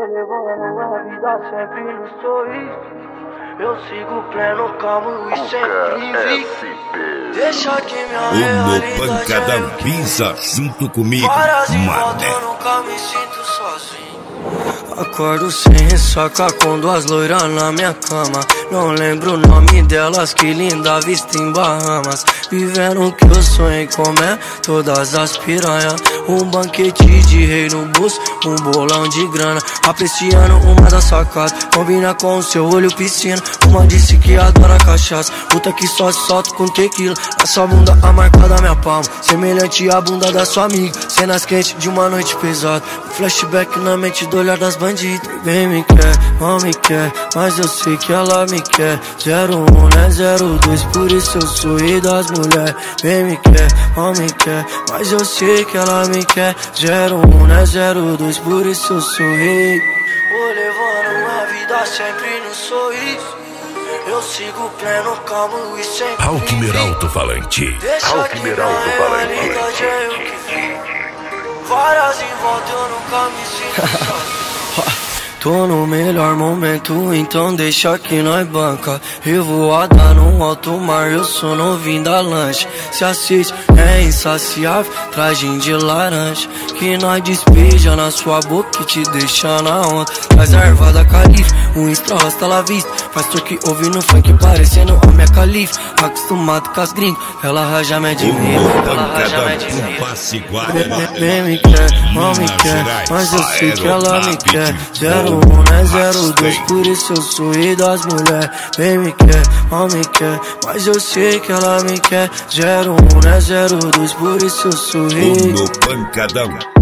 levando a vida sempre no sorriso. Eu sigo pleno, calmo e sempre invicto. Deixa que minha realidade O pancadão pisa junto comigo, várias em volta, eu nunca me sinto sozinho. Acordo sem ressaca com duas loiras na minha cama. Não lembro o nome delas, que linda vista em Bahamas. Vivendo o que eu sonhei comer, todas as piranhas. Um banquete de rei no buço, um bolão de grana. Apreciando uma das sacadas, combina com o seu olho piscina. Uma disse que adora cachaça, outra que só se solta com tequila. A sua bunda a marca da minha palma, semelhante à bunda da sua amiga. Cenas quentes de uma noite pesada, um flashback na mente do olhar das bandidas. Bem me quer, mal me quer, mas eu sei que ela me quer. 01 né 02, por isso eu sou rei das mulheres. Bem me quer, mal me quer, mas eu sei que ela me quer. 01 né 02, por isso eu sou rei. Vou levando a vida sempre no sorriso. Eu sigo pleno, calmo e sempre Alckmin Alto-Falante. Deixa que minha realidade é eu que vi. Várias em volta, eu nunca me sinto sozinho. Tô no melhor momento, então deixa que nós banca. Revoada no alto mar, eu sou novinho da lancha. Se assiste, é insaciável, tragem de laranja. Que nós despeja na sua boca e te deixa na onda. Traz a erva da calife, um extra hasta la vista. Faz truque ouvindo funk parecendo a minha calife. Acostumado com as gringas, ela raja mé de mim. Ela raja mé de mim. Bem me quer, mal me quer, mas eu sei que ela me quer. 01 né 02, por isso eu sou rei das mulheres. Bem me quer, mal me quer, mas eu sei que ela me quer. 01 né 02, por isso eu sou rei. O pancadão